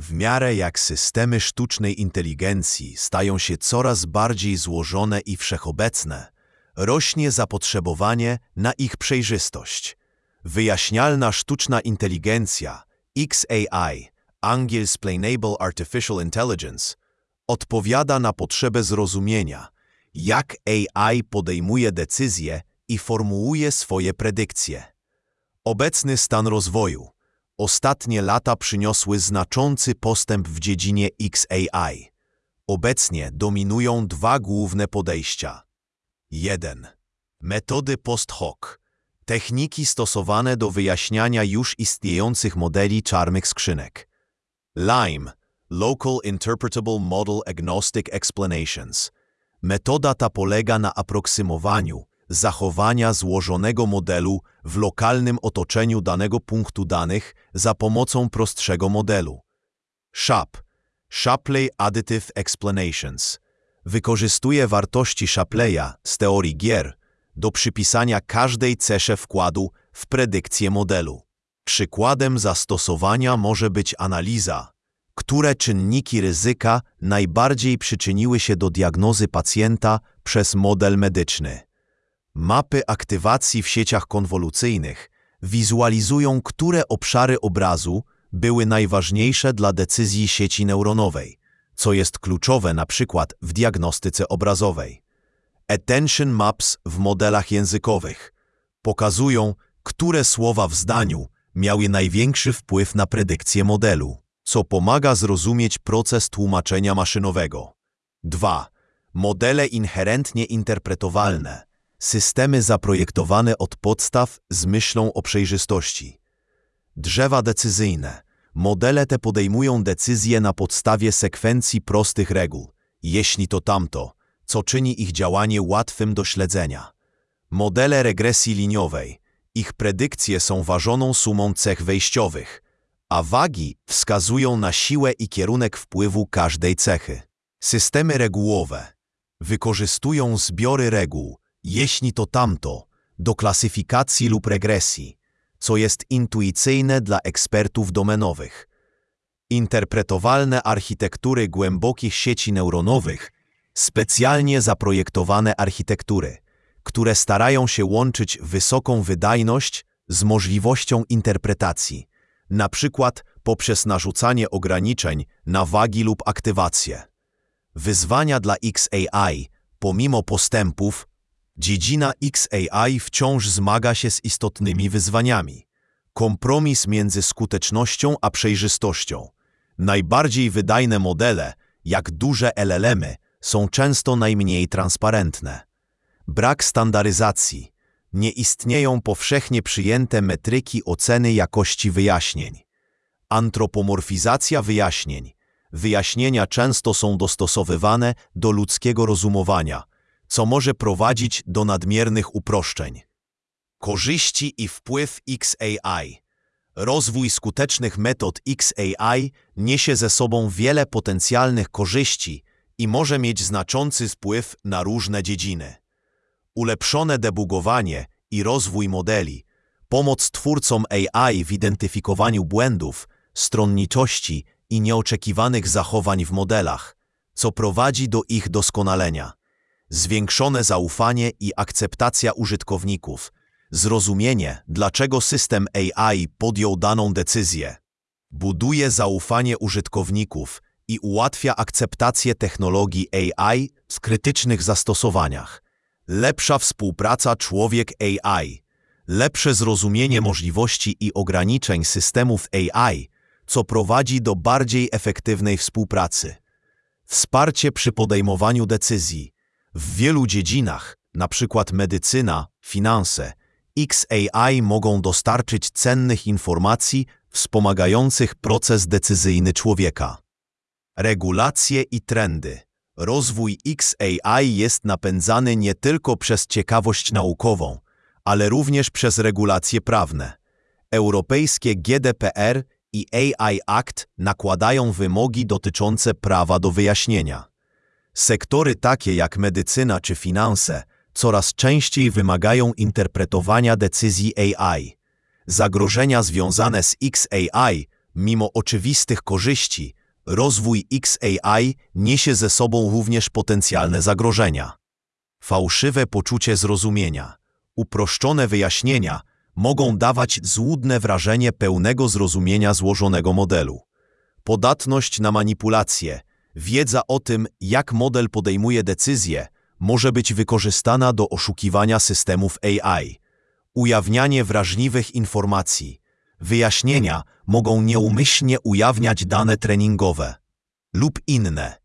W miarę jak systemy sztucznej inteligencji stają się coraz bardziej złożone i wszechobecne, rośnie zapotrzebowanie na ich przejrzystość. Wyjaśnialna sztuczna inteligencja, XAI, Explainable Artificial Intelligence, odpowiada na potrzebę zrozumienia, jak AI podejmuje decyzje i formułuje swoje predykcje. Obecny stan rozwoju. Ostatnie lata przyniosły znaczący postęp w dziedzinie XAI. Obecnie dominują dwa główne podejścia. 1. Metody post hoc. Techniki stosowane do wyjaśniania już istniejących modeli czarnych skrzynek. LIME – Local Interpretable Model Agnostic Explanations. Metoda ta polega na aproksymowaniu zachowania złożonego modelu w lokalnym otoczeniu danego punktu danych za pomocą prostszego modelu. SHAP – Shapley Additive Explanations. Wykorzystuje wartości Shapleya z teorii gier do przypisania każdej cesze wkładu w predykcję modelu. Przykładem zastosowania może być analiza, które czynniki ryzyka najbardziej przyczyniły się do diagnozy pacjenta przez model medyczny. Mapy aktywacji w sieciach konwolucyjnych wizualizują, które obszary obrazu były najważniejsze dla decyzji sieci neuronowej, co jest kluczowe np. w diagnostyce obrazowej. Attention Maps w modelach językowych pokazują, które słowa w zdaniu miały największy wpływ na predykcję modelu, co pomaga zrozumieć proces tłumaczenia maszynowego. 2. Modele inherentnie interpretowalne. Systemy zaprojektowane od podstaw z myślą o przejrzystości. Drzewa decyzyjne. Modele te podejmują decyzje na podstawie sekwencji prostych reguł, jeśli to tamto, co czyni ich działanie łatwym do śledzenia. Modele regresji liniowej. Ich predykcje są ważoną sumą cech wejściowych, a wagi wskazują na siłę i kierunek wpływu każdej cechy. Systemy regułowe. Wykorzystują zbiory reguł, jeśli to tamto, do klasyfikacji lub regresji, co jest intuicyjne dla ekspertów domenowych. Interpretowalne architektury głębokich sieci neuronowych, specjalnie zaprojektowane architektury, które starają się łączyć wysoką wydajność z możliwością interpretacji, na przykład poprzez narzucanie ograniczeń na wagi lub aktywację. Wyzwania dla XAI, pomimo postępów, dziedzina XAI wciąż zmaga się z istotnymi wyzwaniami. Kompromis między skutecznością a przejrzystością. Najbardziej wydajne modele, jak duże LLM-y, są często najmniej transparentne. Brak standaryzacji. Nie istnieją powszechnie przyjęte metryki oceny jakości wyjaśnień. Antropomorfizacja wyjaśnień. Wyjaśnienia często są dostosowywane do ludzkiego rozumowania, co może prowadzić do nadmiernych uproszczeń. Korzyści i wpływ XAI. Rozwój skutecznych metod XAI niesie ze sobą wiele potencjalnych korzyści i może mieć znaczący wpływ na różne dziedziny. Ulepszone debugowanie i rozwój modeli, pomoc twórcom AI w identyfikowaniu błędów, stronniczości i nieoczekiwanych zachowań w modelach, co prowadzi do ich doskonalenia. Zwiększone zaufanie i akceptacja użytkowników, zrozumienie, dlaczego system AI podjął daną decyzję. Buduje zaufanie użytkowników i ułatwia akceptację technologii AI w krytycznych zastosowaniach. Lepsza współpraca człowiek-AI, lepsze zrozumienie możliwości i ograniczeń systemów AI, co prowadzi do bardziej efektywnej współpracy. Wsparcie przy podejmowaniu decyzji. W wielu dziedzinach, np. medycyna, finanse, XAI mogą dostarczyć cennych informacji wspomagających proces decyzyjny człowieka. Regulacje i trendy. Rozwój XAI jest napędzany nie tylko przez ciekawość naukową, ale również przez regulacje prawne. Europejskie GDPR i AI Act nakładają wymogi dotyczące prawa do wyjaśnienia. Sektory takie jak medycyna czy finanse coraz częściej wymagają interpretowania decyzji AI. Zagrożenia związane z XAI Mimo oczywistych korzyści, rozwój XAI niesie ze sobą również potencjalne zagrożenia. Fałszywe poczucie zrozumienia, uproszczone wyjaśnienia mogą dawać złudne wrażenie pełnego zrozumienia złożonego modelu. Podatność na manipulacje, wiedza o tym, jak model podejmuje decyzje, może być wykorzystana do oszukiwania systemów AI. Ujawnianie wrażliwych informacji. Wyjaśnienia mogą nieumyślnie ujawniać dane treningowe lub inne,